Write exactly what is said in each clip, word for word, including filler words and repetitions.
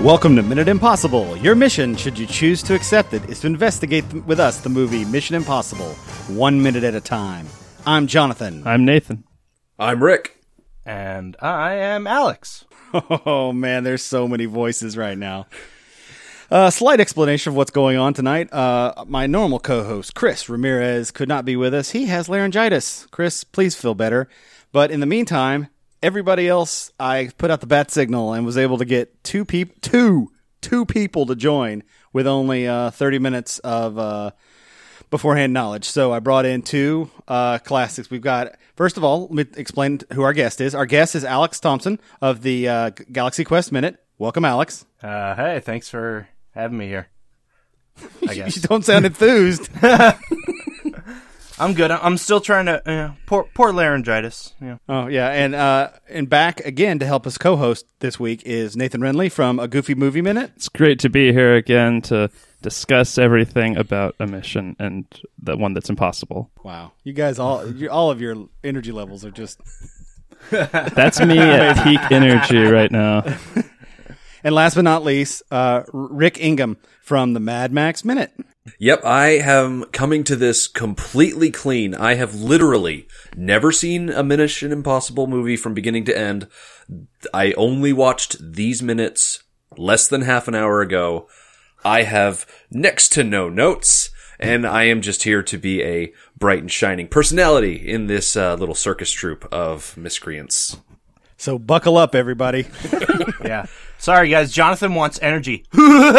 Welcome to Minute Impossible. Your mission, should you choose to accept it, is to investigate th- with us the movie Mission Impossible, one minute at a time. I'm Jonathan. I'm Nathan. I'm Rick. And I am Alex. Oh, man, there's so many voices right now. A uh, slight explanation of what's going on tonight. Uh, my normal co-host, Chris Ramirez, could not be with us. He has laryngitis. Chris, please feel better. But in the meantime, everybody else, I put out the bat signal and was able to get two peop- two, two people to join with only uh, thirty minutes of uh, beforehand knowledge. So I brought in two uh, classics. We've got, first of all, let me explain who our guest is. Our guest is Alex Thompson of the uh, Galaxy Quest Minute. Welcome, Alex. Uh, hey, thanks for having me here. I guess. You don't sound enthused. I'm good. I'm still trying to, uh, poor, poor laryngitis. Yeah. Oh, yeah. And uh, and back again to help us co-host this week is Nathan Renley from A Goofy Movie Minute. It's great to be here again to discuss everything about a mission and the one that's impossible. Wow. You guys, all you, all of your energy levels are just... That's me at peak energy right now. And last but not least, uh, Rick Ingham from the Mad Max Minute. Yep, I am coming to this completely clean. I have literally never seen a Mission Impossible movie from beginning to end. I only watched these minutes less than half an hour ago. I have next to no notes, and I am just here to be a bright and shining personality in this uh, little circus troupe of miscreants. So buckle up, everybody. Yeah. Sorry, guys. Jonathan wants energy.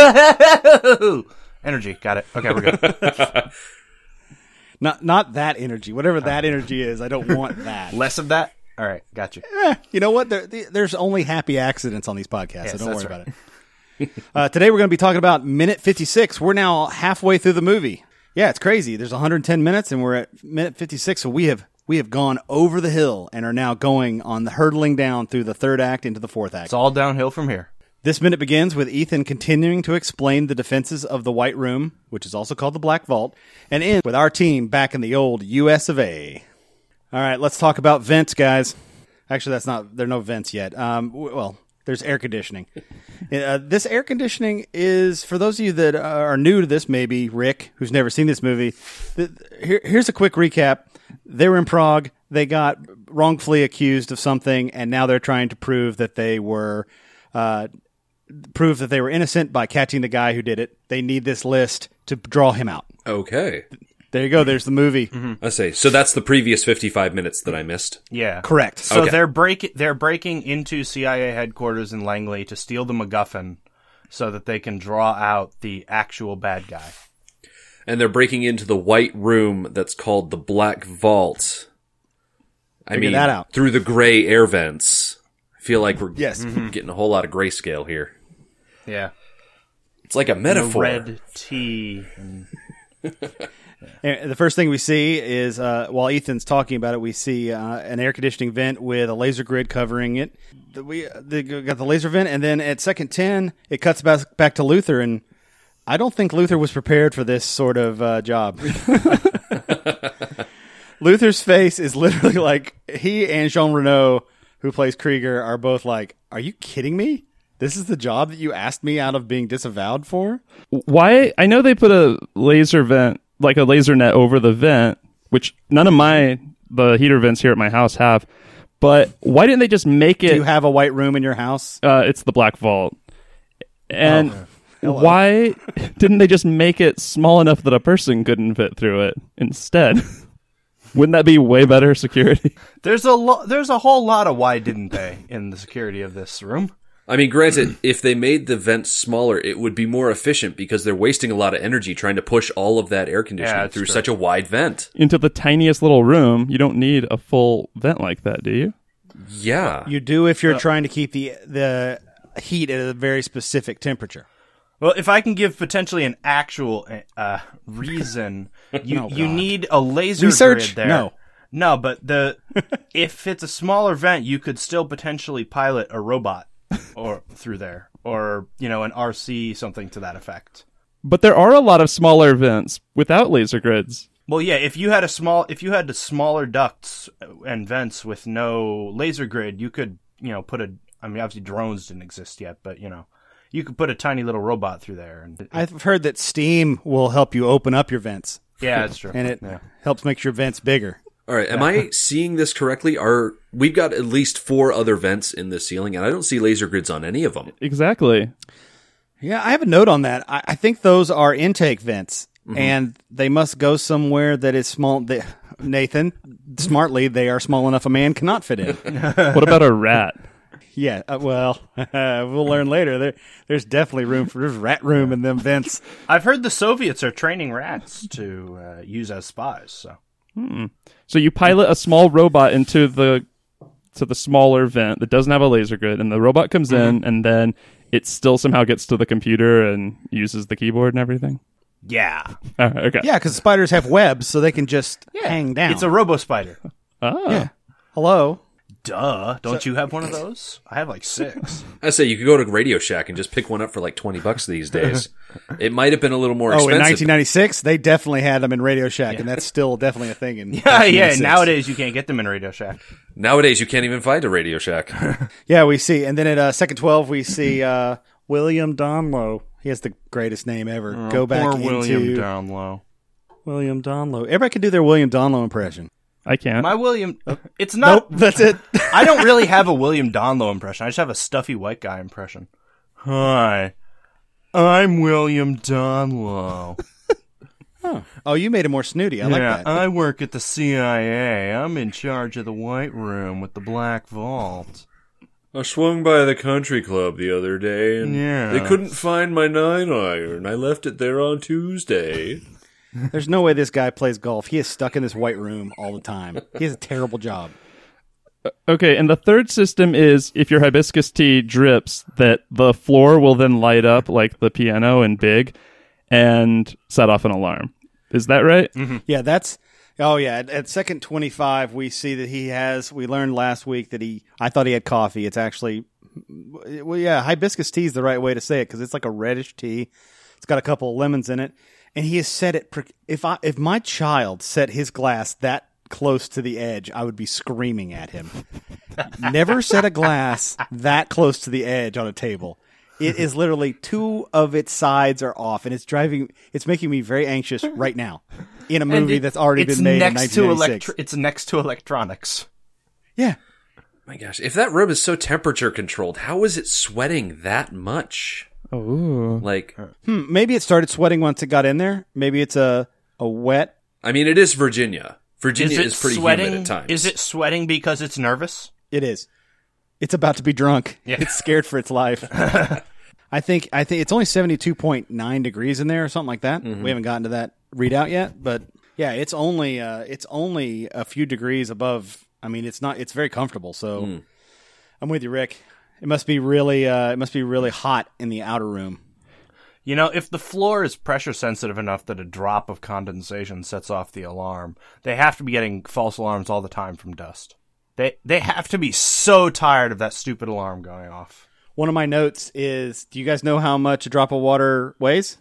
Energy. Got it. Okay, we're good. Not not that energy. Whatever that energy is, I don't want that. Less of that? All right. Got you. Eh, you know what? There, there's only happy accidents on these podcasts, Yes, so don't worry that's about it. uh, today we're going to be talking about minute fifty-six. We're now halfway through the movie. Yeah, it's crazy. There's one hundred ten minutes, and we're at minute fifty-six, so we have we have gone over the hill and are now going on the hurtling down through the third act into the fourth act. It's all downhill from here. This minute begins with Ethan continuing to explain the defenses of the White Room, which is also called the Black Vault, and ends with our team back in the old U S of A. All right, let's talk about vents, guys. Actually, that's not, there are no vents yet. Um, w- well, there's air conditioning. uh, this air conditioning is, for those of you that are new to this, maybe Rick, who's never seen this movie, th- here, here's a quick recap. They were in Prague. They got wrongfully accused of something, and now they're trying to prove that they were... Uh, prove that they were innocent by catching the guy who did it. They need this list to draw him out. Okay. There you go. There's the movie. Mm-hmm. I say, so that's the previous fifty-five minutes that I missed. Yeah. Correct. So Okay. they're break they're breaking into C I A headquarters in Langley to steal the MacGuffin so that they can draw out the actual bad guy. And they're breaking into the White Room that's called the Black Vault. I Figure mean, that out. through the gray air vents. I feel like we're Yes. getting a whole lot of grayscale here. Yeah. It's like a metaphor. The red tea. And... And the first thing we see is, uh, while Ethan's talking about it, we see uh, an air conditioning vent with a laser grid covering it. The, we they got the laser vent, and then at second ten, it cuts back, back to Luther, and I don't think Luther was prepared for this sort of uh, job. Luther's face is literally like, he and Jean Reno, who plays Krieger, are both like, are you kidding me? This is the job that you asked me out of being disavowed for? Why? I know they put a laser vent, like a laser net over the vent, which none of my, the heater vents here at my house have. But why didn't they just make it? Do you have a white room in your house? Uh, it's the Black Vault. And Oh, why didn't they just make it small enough that a person couldn't fit through it instead? Wouldn't that be way better security? There's a lo- there's a whole lot of why didn't they in the security of this room. I mean, granted, if they made the vents smaller, it would be more efficient because they're wasting a lot of energy trying to push all of that air conditioning Yeah, that's through true. such a wide vent. Into the tiniest little room, you don't need a full vent like that, do you? Yeah. You do if you're trying to keep the the heat at a very specific temperature. Well, if I can give potentially an actual uh, reason, you Oh, you God. need a laser Research? grid there. No. No, but the if it's a smaller vent, you could still potentially pilot a robot or through there, or you know, an R C, something to that effect. But there are a lot of smaller vents without laser grids. Well, yeah, if you had a small, if you had the smaller ducts and vents with no laser grid, you could, you know, put a. I mean, obviously drones didn't exist yet, but you know, you could put a tiny little robot through there. And I've heard that steam will help you open up your vents, yeah, that's true. and it yeah. helps make your vents bigger. All right, am I seeing this correctly? Are we've got at least four other vents in the ceiling, and I don't see laser grids on any of them. Exactly. Yeah, I have a note on that. I, I think those are intake vents, mm-hmm. and they must go somewhere that is small. They, Nathan, smartly, they are small enough a man cannot fit in. What about a rat? Yeah, uh, well, we'll learn later. There, there's definitely room for there's rat room in them vents. I've heard the Soviets are training rats to uh, use as spies. So, hmm. so you pilot a small robot into the to the smaller vent that doesn't have a laser grid, and the robot comes mm-hmm. in, and then it still somehow gets to the computer and uses the keyboard and everything. Yeah. Oh, okay. Yeah, because spiders have webs, so they can just yeah. hang down. It's a robo spider. Oh. Yeah. Hello. Duh. Don't so, you have one of those? I have like six. I say you could go to Radio Shack and just pick one up for like twenty bucks these days. It might have been a little more oh, expensive. in nineteen ninety-six, they definitely had them in Radio Shack, yeah. and that's still definitely a thing. In yeah, yeah. Nowadays, you can't get them in Radio Shack. Nowadays, you can't even find a Radio Shack. Yeah, we see. And then at uh, second twelve, we see uh, William Donlow. He has the greatest name ever. Oh, Go back poor into William Donlow. William Donlow. Everybody can do their William Donlow impression. I can't. My William... It's not... Nope, that's it. I don't really have a William Donlow impression. I just have a stuffy white guy impression. Hi, I'm William Donlow. Huh. Oh, you made it more snooty. I yeah, like that. I work at the C I A. I'm in charge of the White Room with the Black Vault. I swung by the country club the other day, and yeah. they couldn't find my nine iron. I left it there on Tuesday. There's no way this guy plays golf. He is stuck in this white room all the time. He has a terrible job. Okay, and the third system is if your hibiscus tea drips, that the floor will then light up like the piano in Big and set off an alarm. Is that right? Mm-hmm. Yeah, that's... Oh, yeah. At, at second twenty-five, we see that he has... We learned last week that he... I thought he had coffee. It's actually... Well, yeah, hibiscus tea is the right way to say it because it's like a reddish tea. It's got a couple of lemons in it. And he has set it... If I if my child set his glass that close to the edge, I would be screaming at him. Never set a glass that close to the edge on a table. It is literally two of its sides are off, and it's driving. It's making me very anxious right now in a movie it, that's already been made in nineteen ninety-six. Electri- it's next to electronics. Yeah. My gosh, if that room is so temperature controlled, how is it sweating that much? Oh, like hmm, maybe it started sweating once it got in there. Maybe it's a a wet. I mean, it is Virginia. Virginia is, is pretty sweating, humid at times. Is it sweating because it's nervous? It is. It's about to be drunk. Yeah. It's scared for its life. I think I think it's only seventy-two point nine degrees in there or something like that. Mm-hmm. We haven't gotten to that readout yet, but yeah, it's only uh, it's only a few degrees above. I mean, it's not. It's very comfortable. So mm. I'm with you, Rick. It must be really uh, it must be really hot in the outer room. You know, if the floor is pressure sensitive enough that a drop of condensation sets off the alarm, they have to be getting false alarms all the time from dust. They they have to be so tired of that stupid alarm going off. One of my notes is, do you guys know how much a drop of water weighs?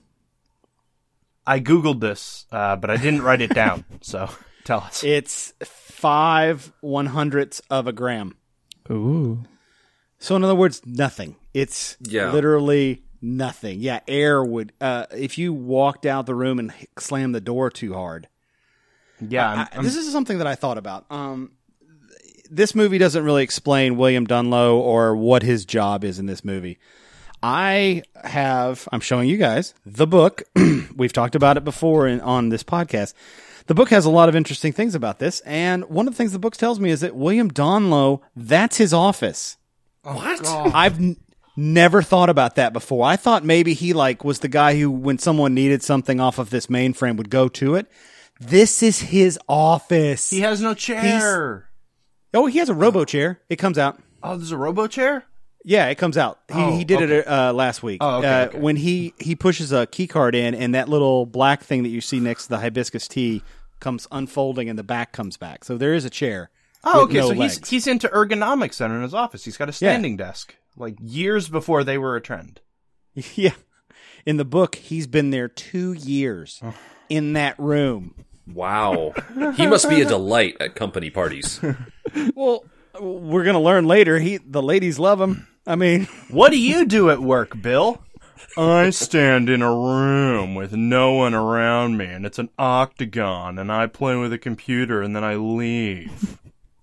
I Googled this, uh, but I didn't write it down, so tell us. It's five one hundredths of a gram. Ooh. So in other words, nothing. It's yeah. literally nothing. Yeah, air would, uh, if you walked out the room and slammed the door too hard. Yeah. I, I'm, I'm, this is something that I thought about. Um, this movie doesn't really explain William Donlow or what his job is in this movie. I have, I'm showing you guys the book. We've talked about it before in, on this podcast. The book has a lot of interesting things about this. And one of the things the book tells me is that William Donlow, that's his office. What? Oh, I've n- never thought about that before. I thought maybe he like was the guy who, when someone needed something off of this mainframe, would go to it. This is his office. He has no chair. He's, oh, he has a robo chair. It comes out. Oh, there's a robo chair? Yeah, it comes out. He oh, he did okay. it uh, last week. Oh, okay, uh, okay. When he, he pushes a key card in, and that little black thing that you see next to the hibiscus tea comes unfolding, and the back comes back. So there is a chair. Oh, with okay. no so legs. he's he's into ergonomics then in his office. He's got a standing yeah. desk, like years before they were a trend. Yeah. In the book, he's been there two years in that room. Wow. He must be a delight at company parties. Well, we're going to learn later. He the ladies love him. I mean, What do you do at work, Bill? I stand in a room with no one around me, and it's an octagon, and I play with a computer, and then I leave.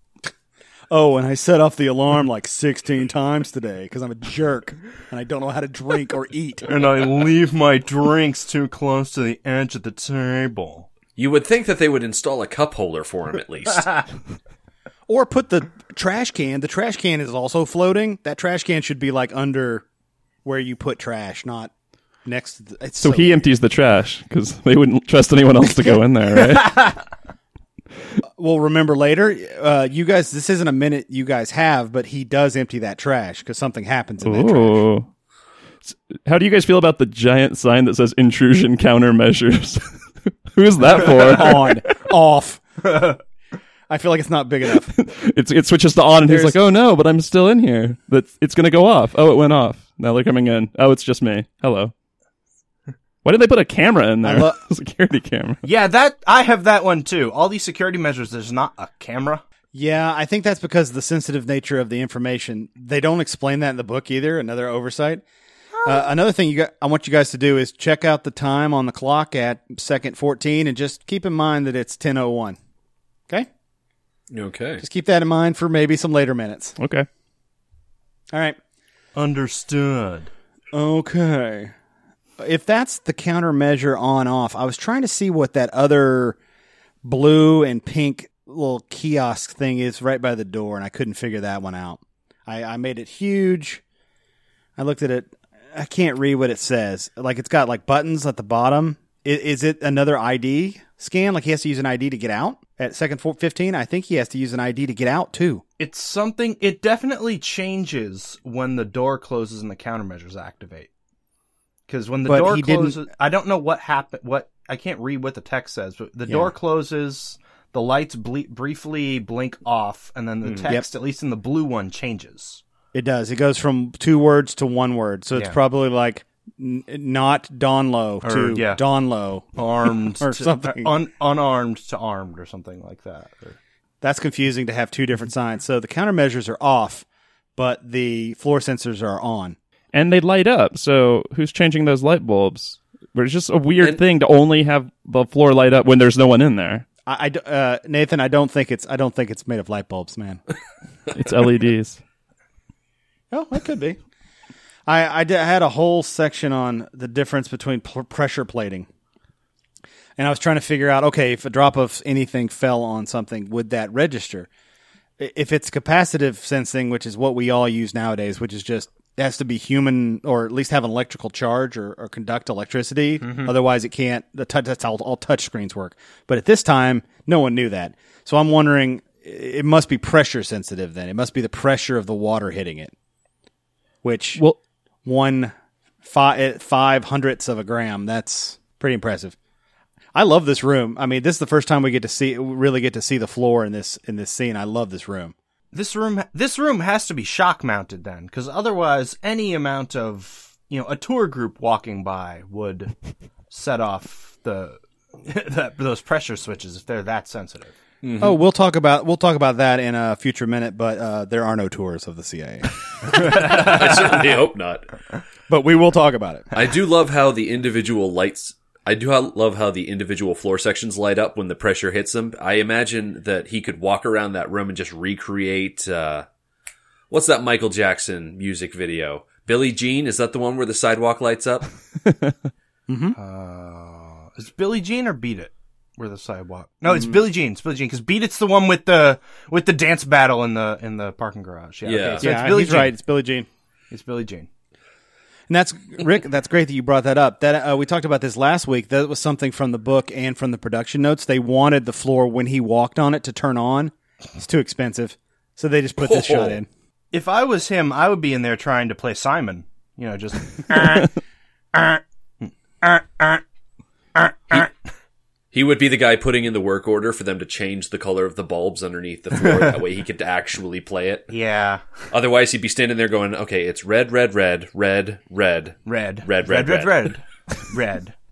oh, and I set off the alarm like sixteen times today because I'm a jerk and I don't know how to drink or eat. And I leave my drinks too close to the edge of the table. You would think that they would install a cup holder for him at least. Or put the trash can. The trash can is also floating. That trash can should be like under where you put trash, not next to the, it's So so he empties the trash because they wouldn't trust anyone else to go in there, right? Well, remember later, uh, you guys, this isn't a minute you guys have, but he does empty that trash because something happens in that trash. Ooh. S- How do you guys feel about the giant sign that says intrusion countermeasures? Who is that for? On, off. I feel like it's not big enough. It's it switches to on, and he's There's- like, "Oh no, but I'm still in here. That it's going to go off. Oh, it went off. Now they're coming in. Oh, it's just me. Hello." Why did they put a camera in there? I lo- A security camera. Yeah, that I have that one too. All these security measures, there's not a camera. Yeah, I think that's because of the sensitive nature of the information. They don't explain that in the book either. Another oversight. Uh, another thing you got, I want you guys to do is check out the time on the clock at second fourteen, and just keep in mind that it's ten oh one. Okay, Okay. just keep that in mind for maybe some later minutes. Okay. All right. Understood. Okay. If that's the countermeasure on off, I was trying to see what that other blue and pink little kiosk thing is right by the door, and I couldn't figure that one out. I, I made it huge. I looked at it. I can't read what it says. Like, it's got like buttons at the bottom. Is, is it another I D scan? Like he has to use an I D to get out at second fifteen? I think he has to use an I D to get out too. It's something, it definitely changes when the door closes and the countermeasures activate. Because when the But door he didn't- closes, I don't know what happened, what, I can't read what the text says, but the Yeah. door closes, the lights ble- briefly blink off, and then the text, at least in the blue one, changes. It does. It goes from two words to one word. So it's Yeah. probably like n- not Donlow to Or, yeah. Donlow. Armed Or to, something. Un, unarmed to armed or something like that. Or- That's confusing to have two different signs. So the countermeasures are off, but the floor sensors are on. And they light up. So who's changing those light bulbs? But it's just a weird And- thing to only have the floor light up when there's no one in there. I, I d- uh, Nathan, I don't think it's I don't think it's made of light bulbs, man. It's L E Ds. Oh, it could be. I I, did, I had a whole section on the difference between pl- pressure plating, and I was trying to figure out, okay, if a drop of anything fell on something, would that register? I- If it's capacitive sensing, which is what we all use nowadays, which is just it has to be human or at least have an electrical charge or, or conduct electricity. Otherwise, it can't. The touch, that's how all touch screens work. But at this time, no one knew that. So I'm wondering, it must be pressure sensitive. Then it must be the pressure of the water hitting it, which Well, one five five hundredths of a gram. That's pretty impressive. I love this room. I mean, this is the first time we get to see really get to see the floor in this in this scene. I love this room. This room, this room has to be shock mounted then, because otherwise, any amount of, you know, a tour group walking by would set off the, the those pressure switches if they're that sensitive. Mm-hmm. Oh, we'll talk about we'll talk about that in a future minute. But uh, there are no tours of the C I A. I certainly hope not. But we will talk about it. I do love how the individual lights. I do ha- love how the individual floor sections light up when the pressure hits them. I imagine that he could walk around that room and just recreate. Uh, what's that Michael Jackson music video? Billie Jean? Is that the one where the sidewalk lights up? Uh, is Billie Jean or Beat It? Where the sidewalk? No, it's Billie Jean. It's Billie Jean because Beat It's the one with the with the dance battle in the in the parking garage. Yeah, Yeah. okay, so Yeah, it's Billie he's Jean. right. It's Billie Jean. It's Billie Jean. And that's Rick. That's great that you brought that up. That uh, we talked about this last week. That was something from the book and from the production notes. They wanted the floor when he walked on it to turn on. It's too expensive, so they just put this Oh. shot in. If I was him, I would be in there trying to play Simon. You know, just. uh, uh, uh, uh, uh, uh. He would be the guy putting in the work order for them to change the color of the bulbs underneath the floor. That way he could actually play it. Yeah, Otherwise, he'd be standing there going, okay, it's red, red, red, red, red. red, Red, red, red, red, red, red.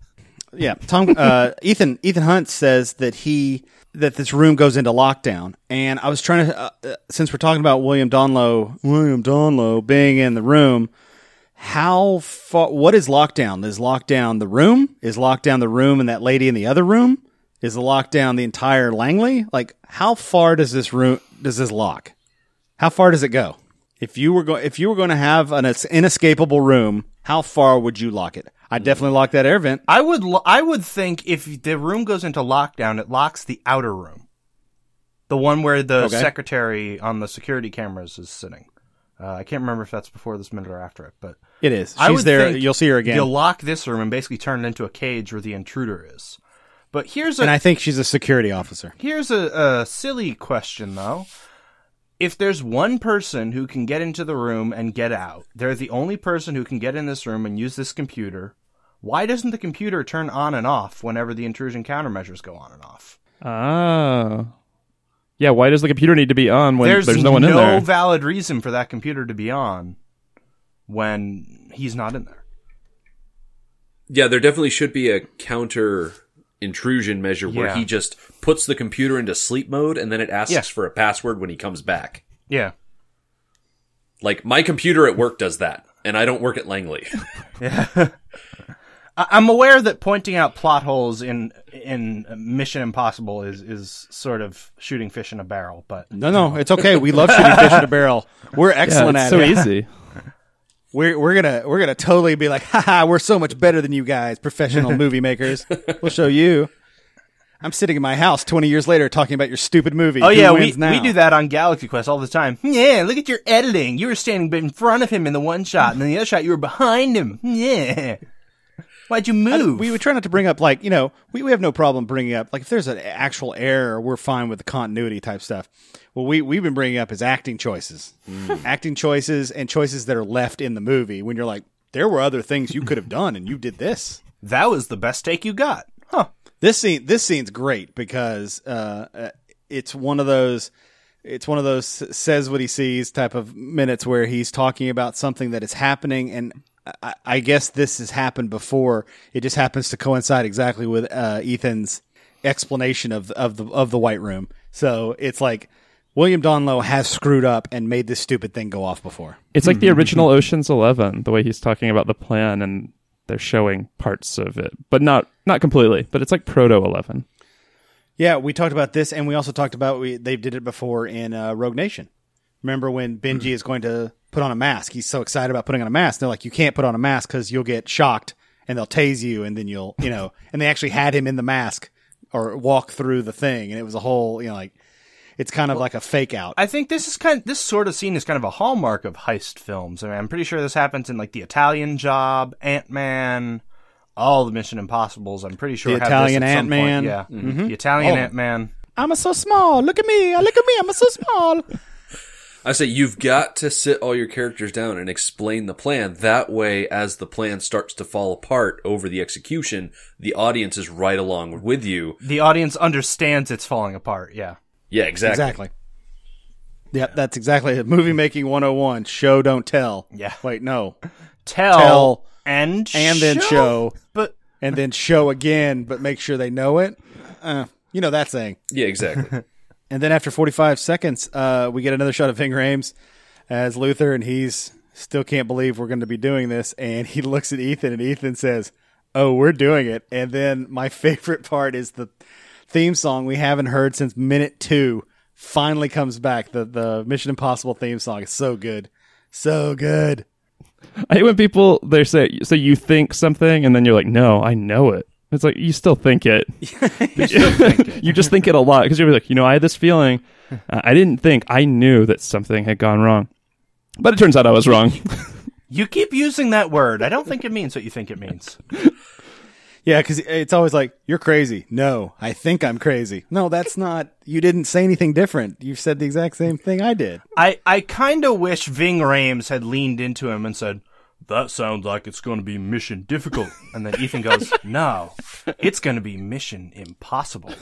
yeah, Tom, uh, Ethan, Ethan Hunt says that he, that this room goes into lockdown. And I was trying to, uh, since we're talking about William Donlow, William Donlow being in the room, how far, what is lockdown? Is lockdown the room? Is lockdown the room and that lady in the other room? Is the lockdown the entire Langley? Like, how far does this room, does this lock? How far does it go? If you were going, if you were going to have an inescapable room, how far would you lock it? I'd definitely lock that air vent. I would lo- I would think if the room goes into lockdown, it locks the outer room. The one where the Okay. secretary on the security cameras is sitting. Uh, I can't remember if that's before this minute or after it, but It is. She's I would there. think You'll see her again. You'll lock this room and basically turn it into a cage where the intruder is. But here's a And I think she's a security officer. here's a, a silly question though. If there's one person who can get into the room and get out, they're the only person who can get in this room and use this computer. Why doesn't the computer turn on and off whenever the intrusion countermeasures go on and off? Ah. Yeah, why does the computer need to be on when there's, there's, no one in no there? valid reason for that computer to be on when he's not in there. Yeah, there definitely should be a counter intrusion measure where Yeah. he just puts the computer into sleep mode and then it asks Yeah. for a password when he comes back. Yeah. Like, my computer at work does that, and I don't work at Langley. I- I'm aware that pointing out plot holes in in Mission Impossible is, is sort of shooting fish in a barrel, but No, no, it's okay. We love shooting fish in a barrel. We're Yeah, excellent it's at so it. easy. We're we're gonna we're gonna totally be like, haha, we're so much better than you guys, professional movie makers. We'll show you. I'm sitting in my house twenty years later talking about your stupid movie. oh Who yeah, we wins now? we do that on Galaxy Quest all the time. Yeah, look at your editing. You were standing in front of him in the one shot, and then the other shot you were behind him. Yeah, why'd you move? We would try not to bring up, like, you know, we, we have no problem bringing up, like, if there's an actual error, we're fine with the continuity type stuff. Well, we, we've been bringing up is acting choices. Acting choices and choices that are left in the movie when you're like, there were other things you could have done and you did this. That was the best take you got, huh? This scene, this scene's great because uh, uh, it's one of those, it's one of those says what he sees type of minutes where he's talking about something that is happening, and I, I guess this has happened before. It just happens to coincide exactly with uh, Ethan's explanation of of the of the White Room. So it's like William Donlow has screwed up and made this stupid thing go off before. It's like the original Ocean's Eleven, the way he's talking about the plan, and they're showing parts of it, but not not completely. But it's like Proto Eleven. Yeah, we talked about this, and we also talked about we they did it before in uh, Rogue Nation. Remember when Benji is going to put on a mask? He's so excited about putting on a mask. They're like, you can't put on a mask because you'll get shocked, and they'll tase you, and then you'll, you know. And they actually had him in the mask or walk through the thing, and it was a whole, you know, like it's kind of like a fake out. I think this is kind this sort of scene is kind of a hallmark of heist films. I mean, I'm pretty sure this happens in like The Italian Job, Ant-Man, all the Mission Impossibles. I'm pretty sure The have Italian this at some point. Ant-Man. Yeah, Mm-hmm. The Italian Oh. Ant-Man. I'm a so small. Look at me. Look at me. I'm a so small. I say you've got to sit all your characters down and explain the plan. That way, as the plan starts to fall apart over the execution, the audience is right along with you. The audience understands it's falling apart. Yeah. Yeah, exactly. Exactly. Yep, that's exactly it. Movie making one oh one. Show, don't tell. Yeah. Wait, no. Tell, Tell and and then show. But And then show again, but make sure they know it. Uh, you know that saying. Yeah, exactly. And then after forty-five seconds, uh, we get another shot of Ving Rhames as Luther, and he's still can't believe we're going to be doing this. And he looks at Ethan, and Ethan says, "Oh, we're doing it." And then my favorite part is the theme song we haven't heard since minute two finally comes back. The the Mission Impossible theme song is so good, so good. I hate when people they say so you think something and then you're like, no, I know it. It's like you still think it. you still think it. You just think it a lot because you're like, you know, I had this feeling. Uh, I didn't think. I knew that something had gone wrong, but it turns out I was wrong. You keep using that word. I don't think it means what you think it means. Yeah, because it's always like, you're crazy. No, I think I'm crazy. No, that's not. You didn't say anything different. You said the exact same thing I did. I, I kind of wish Ving Rhames had leaned into him and said, that sounds like it's going to be mission difficult. And then Ethan goes, no, it's going to be mission impossible.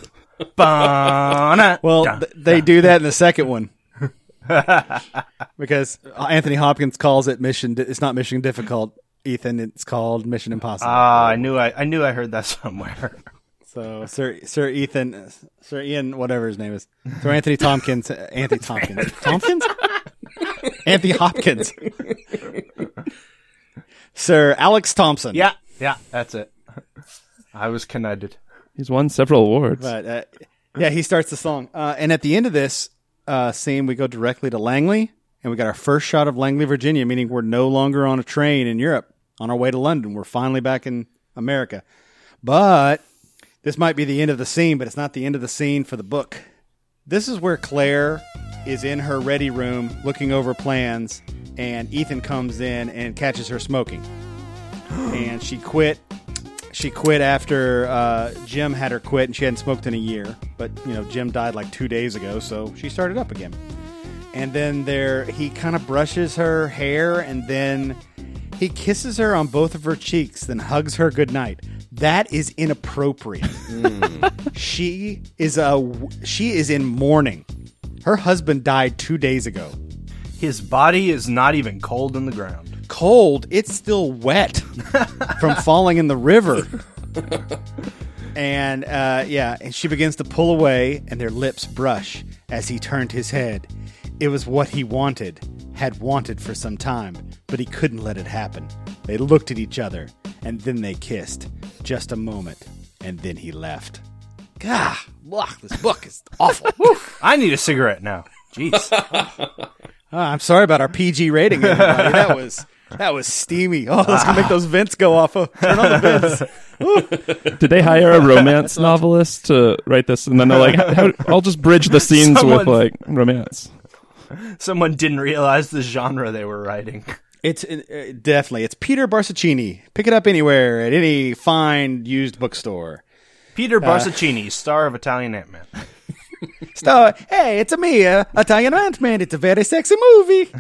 Ba-na, Well, da, th- they da. do that in the second one. Because Anthony Hopkins calls it mission. Di- it's not mission difficult. Ethan. It's called Mission Impossible. Ah, I knew I, I knew I heard that somewhere. So Sir Sir Ethan, Sir Ian, whatever his name is, Sir Anthony Tompkins, Anthony Tompkins, Tompkins, Anthony Hopkins, Sir Alex Thompson. Yeah, yeah, that's it. I was connected. He's won several awards. But uh, yeah, he starts the song, uh, and at the end of this uh, scene, we go directly to Langley, and we got our first shot of Langley, Virginia, meaning we're no longer on a train in Europe on our way to London. We're finally back in America, but this might be the end of the scene, but it's not the end of the scene for the book. This is where Claire is in her ready room looking over plans, and Ethan comes in and catches her smoking. And she quit. She quit after uh, Jim had her quit, and she hadn't smoked in a year. But, you know, Jim died like two days ago, so she started up again. And then there, he kind of brushes her hair, and then he kisses her on both of her cheeks, then hugs her goodnight. That is inappropriate. Mm. She is a she is in mourning. Her husband died two days ago. His body is not even cold in the ground. Cold? It's still wet from falling in the river. And uh, yeah, and she begins to pull away, and their lips brush as he turned his head. It was what he wanted, had wanted for some time, but he couldn't let it happen. They looked at each other, and then they kissed. Just a moment, and then he left. Gah, ugh, this book is awful. I need a cigarette now. Jeez. Oh, I'm sorry about our P G rating, everybody. That was that was steamy. Oh, let's go make those vents go off. Oh, turn on the vents. Did they hire a romance novelist to write this? And then they're like, How, I'll just bridge the scenes Someone- with like romance. Someone didn't realize the genre they were writing. It's uh, definitely it's Peter Barsaccini. Pick it up anywhere at any fine used bookstore. Peter Barsaccini, star of Italian Ant-Man. So, hey, it's a me, uh, Italian Ant-Man. It's a very sexy movie.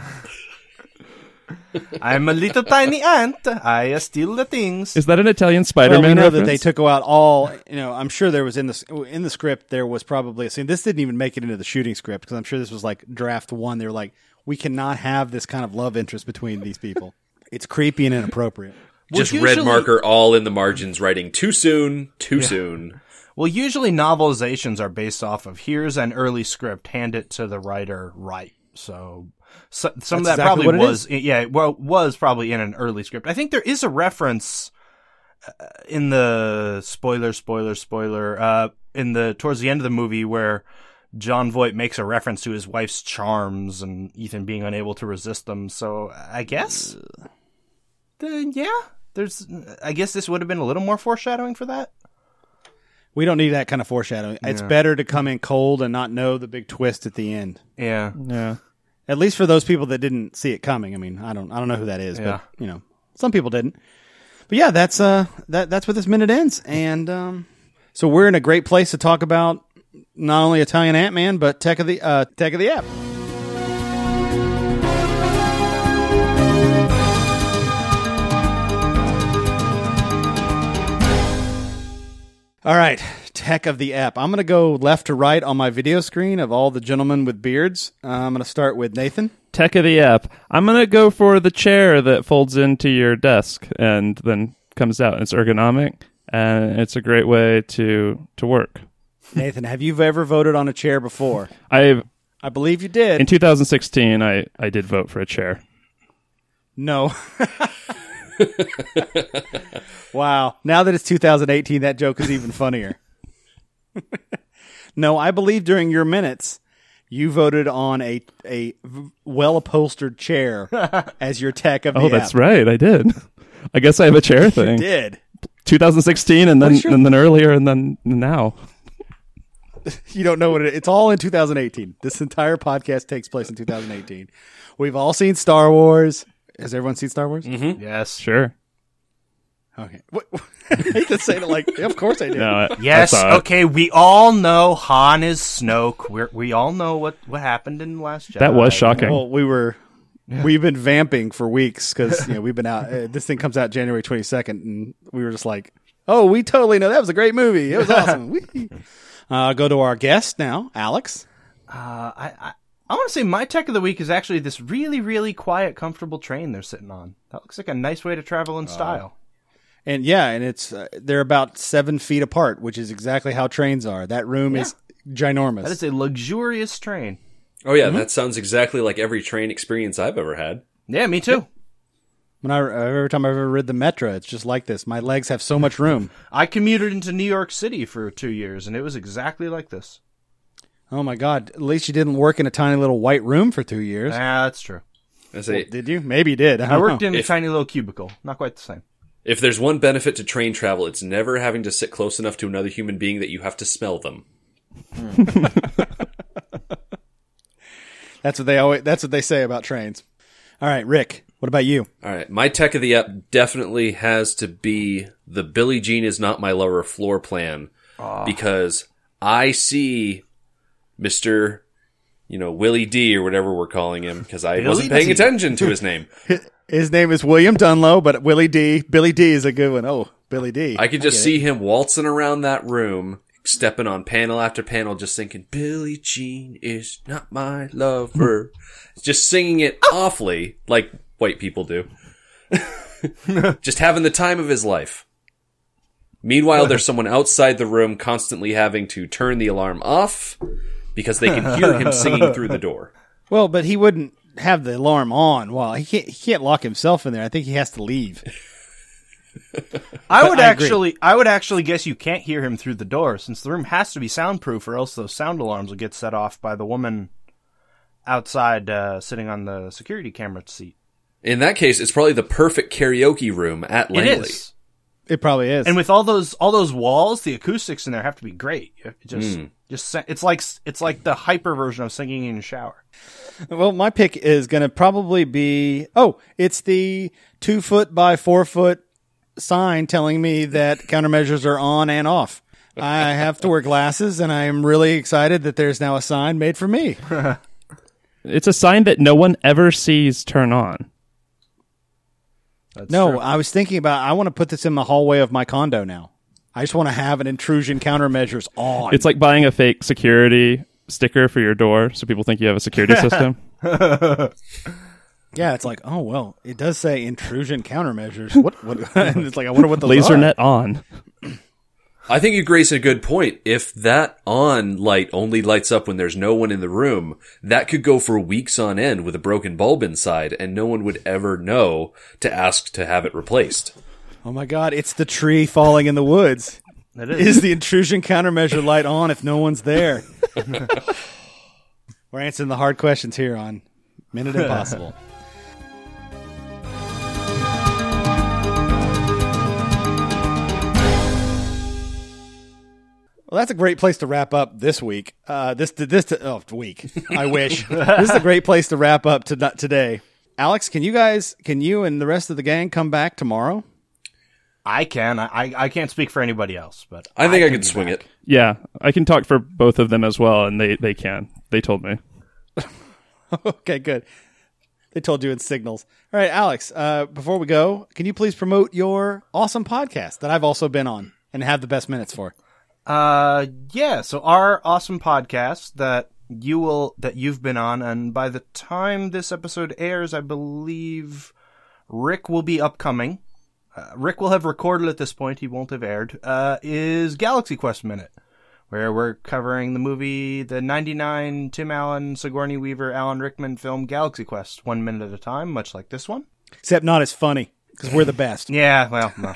I'm a little tiny ant. I uh, steal the things. Is that an Italian Well, Spider-Man we know reference? that they took out all. You know, I'm sure there was in the in the script there was probably a scene. This didn't even make it into the shooting script because I'm sure this was like draft one. They were like, we cannot have this kind of love interest between these people. It's creepy and inappropriate. Just Well, red usually- marker all in the margins, writing too soon, too soon. Well, usually novelizations are based off of here's an early script, hand it to the writer, write. So, so some of That's that exactly probably what it was, yeah, well, was probably in an early script. I think there is a reference uh, in the spoiler, spoiler, spoiler, uh, in the towards the end of the movie where John Voight makes a reference to his wife's charms and Ethan being unable to resist them. So I guess, then yeah, there's. I guess this would have been a little more foreshadowing for that. We don't need that kind of foreshadowing. It's Yeah. better to come in cold and not know the big twist at the end. Yeah. Yeah. At least for those people that didn't see it coming. I mean, I don't, I don't know who that is, Yeah. but you know, some people didn't. But yeah, that's uh, that that's where this minute ends, and um, so we're in a great place to talk about not only Italian Ant-Man but Tech of the uh, Tech of the App. All right, Tech of the App. I'm going to go left to right on my video screen of all the gentlemen with beards. Uh, I'm going to start with Nathan. Tech of the app. I'm going to go for the chair that folds into your desk and then comes out. It's ergonomic, and it's a great way to to work. Nathan, have you ever voted on a chair before? I I believe you did. In two thousand sixteen, I, I did vote for a chair. No. Wow. Now that it's two thousand eighteen, that joke is even funnier. No, I believe during your minutes, you voted on a a well upholstered chair as your tech of the Oh, app. that's right. I did. I guess I have a chair You thing. did. twenty sixteen, and then What's your- and then earlier, and then now. You don't know what it is. It's all in two thousand eighteen. This entire podcast takes place in two thousand eighteen. We've all seen Star Wars. Has everyone seen Star Wars? Mm-hmm. Yes. Sure. Okay. What, I hate to say it like, yeah, of course I did. No. I, Yes. I saw it. Okay. We all know Han is Snoke. We we all know what, what happened in the Last Jedi. That was shocking. Well, we were, we've been vamping for weeks because you know we've been out. Uh, this thing comes out January twenty-second, and we were just like, "Oh, we totally know that was a great movie. It was awesome." Whee! uh, go to our guest now, Alex. Uh, I, I I want to say my tech of the week is actually this really, really quiet, comfortable train they're sitting on. That looks like a nice way to travel in style. And yeah, and it's uh, they're about seven feet apart, which is exactly how trains are. That room Yeah. is ginormous. That is a luxurious train. Oh yeah, that sounds exactly like every train experience I've ever had. Yeah, me too. When I every time I've ever rid the metro, it's just like this. My legs have so much room. I commuted into New York City for two years, and it was exactly like this. Oh my God! At least you didn't work in a tiny little white room for two years. Ah, that's true. I say, Did you? Maybe you did. I, I don't worked know. in a If- tiny little cubicle. Not quite the same. if there's one benefit to train travel, it's never having to sit close enough to another human being that you have to smell them. That's what they always. That's what they say about trains. All right, Rick. What about you? All right, my tech of the app definitely has to be the Billie Jean is not my lover floor plan because I see Mister you know, Willie D or whatever we're calling him because I Billy wasn't paying D. attention to his name. His name is William Dunlow, but Willie D. Billy D is a good one. Oh, Billy D. I could just get see him waltzing around that room, stepping on panel after panel, just thinking, Billie Jean is not my lover. Just singing it awfully, like white people do. Just having the time of his life. Meanwhile, there's someone outside the room constantly having to turn the alarm off because they can hear him singing through the door. Well, but he wouldn't have the alarm on. Well, he can't. He can't lock himself in there. I think he has to leave. I would I agree. actually, I would actually guess you can't hear him through the door, since the room has to be soundproof, or else those sound alarms will get set off by the woman outside uh, sitting on the security camera seat. In that case, it's probably the perfect karaoke room at Langley. It is, It probably is. and with all those all those walls, the acoustics in there have to be great. It just, Mm. just sa- it's like it's like the hyper version of singing in a shower. Well, my pick is going to probably be. Oh, it's the two foot by four foot sign telling me that countermeasures are on and off. I have to wear glasses, and I am really excited that there's now a sign made for me. It's a sign that no one ever sees turn on. That's No, true. I was thinking about. I want to put this in the hallway of my condo now. I just want to have an intrusion countermeasures on. It's like buying a fake security sticker for your door so people think you have a security system. Yeah, it's like, oh well, it does say intrusion countermeasures. What? What? And it's like, I wonder what those Laser are. net on. I think you grace a good point. If that on light only lights up when there's no one in the room, that could go for weeks on end with a broken bulb inside, and no one would ever know to ask to have it replaced. Oh my God! It's the tree falling in the woods. It is. Is the intrusion countermeasure light on if no one's there? We're answering the hard questions here on Minute Impossible. Well, that's a great place to wrap up this week. Uh, this this oh week. I wish this is a great place to wrap up to, today. Alex, can you guys, can you and the rest of the gang come back tomorrow? I can. I, I I can't speak for anybody else, but I think I, can could be swing back. it. Yeah, I can talk for both of them as well, and they, they can. They told me. Okay, good. They told you in signals. All right, Alex, uh, before we go, can you please promote your awesome podcast that I've also been on and have the best minutes for? Uh, yeah. So our awesome podcast that you will that you've been on, and by the time this episode airs, I believe Rick will be upcoming. Uh, Rick will have recorded at this point. He won't have aired. Uh, is Galaxy Quest Minute, where we're covering the movie, the ninety-nine Tim Allen, Sigourney Weaver, Alan Rickman film Galaxy Quest, one minute at a time, much like this one. Except not as funny, because we're the best. Yeah, well, no.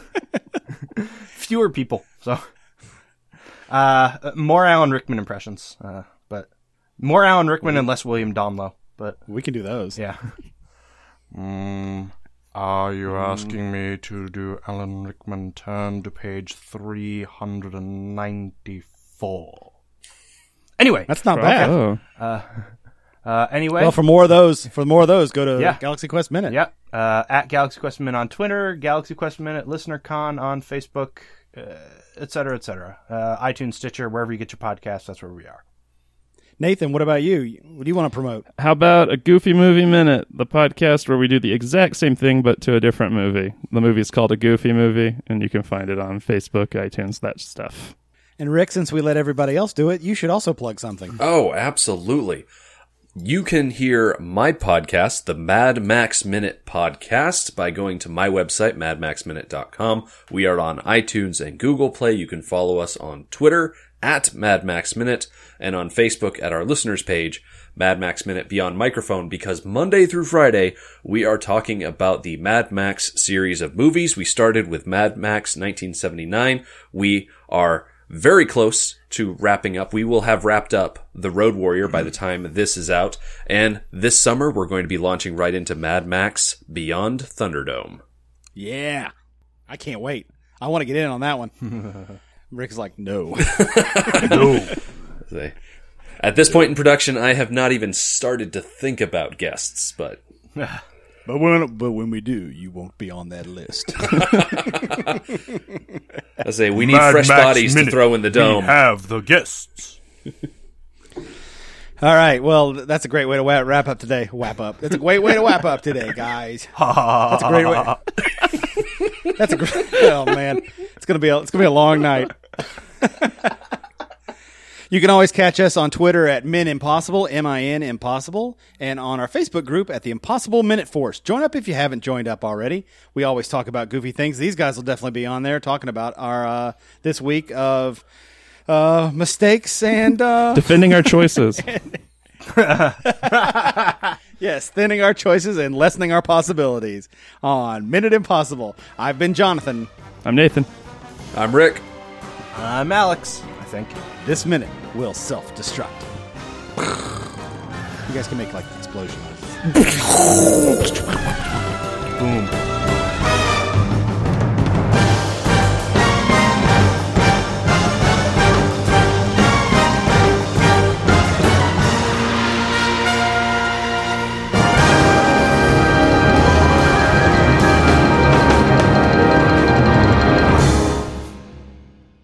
Fewer people, so uh, more Alan Rickman impressions, uh, but more Alan Rickman and less William Donlow. But We can do those. yeah. Mm, are you asking me to do Alan Rickman? Turn to page three hundred ninety-four. Anyway, That's not bad. Oh. uh, anyway, Well, for more of those, for more of those, go to Yeah. Galaxy Quest Minute. yeah, uh, at Galaxy Quest Minute on Twitter, Galaxy Quest Minute, ListenerCon on Facebook, uh, et cetera, et cetera. Uh, iTunes, Stitcher, wherever you get your podcasts, that's where we are. Nathan, what about you? What do you want to promote? How about a Goofy Movie Minute, the podcast where we do the exact same thing but to a different movie. The movie is called A Goofy Movie, and you can find it on Facebook, iTunes, that stuff. And Rick, since we let everybody else do it, you should also plug something. Oh, absolutely. You can hear my podcast, the Mad Max Minute Podcast, by going to my website, mad max minute dot com. We are on iTunes and Google Play. You can follow us on Twitter at Mad Max Minute and on Facebook at our listeners page, Mad Max Minute Beyond Microphone, because Monday through Friday, we are talking about the Mad Max series of movies. We started with Mad Max nineteen seventy-nine. We are very close to wrapping up. We will have wrapped up The Road Warrior by the time this is out. And this summer, we're going to be launching right into Mad Max Beyond Thunderdome. Yeah. I can't wait. I want to get in on that one. Rick's like, no. No. At this point in production, I have not even started to think about guests, but... But when, but when we do, you won't be on that list. I say, we need Mad fresh Max bodies Minute. to throw in the dome. We have the guests. All right. Well, that's a great way to wa- wrap up today. Wrap up. That's a great way to wrap up today, guys. That's a great way. That's a great. Oh man, it's gonna be a, it's gonna be a long night. You can always catch us on Twitter at Min Impossible, M I N Impossible, and on our Facebook group at the Impossible Minute Force. Join up if you haven't joined up already. We always talk about goofy things. These guys will definitely be on there talking about our uh, this week of uh, mistakes and uh, Defending our choices. yes, thinning our choices and lessening our possibilities on Minute Impossible. I've been Jonathan. I'm Nathan. I'm Rick. I'm Alex, I think. This minute will self-destruct. You guys can make like explosion noises. Boom.